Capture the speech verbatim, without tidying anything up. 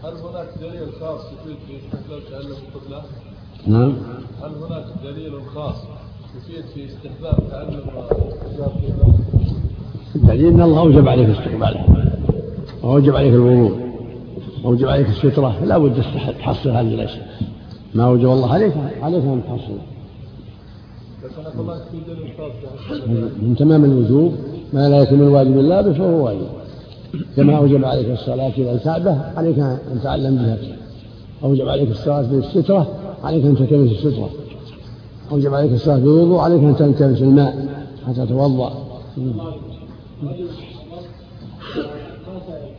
هل هناك دليل خاص يفيد في استحباب تعلم القبلة؟ نعم. هل هناك دليل خاص يفيد في استحباب تعلم القبلة؟ الدليل ان الله اوجب عليك استقبالها واوجب عليك الوضوء واوجب عليك السترة، لا بد تحصل هذه الاشياء. ما اوجب الله عليك عليك ان تحصل. من تمام الوجوب ما لا يكون من واجب الله به فهو واجب، كما أوجب عليك الصلاة إلى الكعبة عليك أن تعلم بها، أوجب عليك الصلاة بالسترة عليك أن تلتمس السترة، أوجب عليك الصلاة بالوضوء عليك أن تلتمس الماء حتى تتوضأ.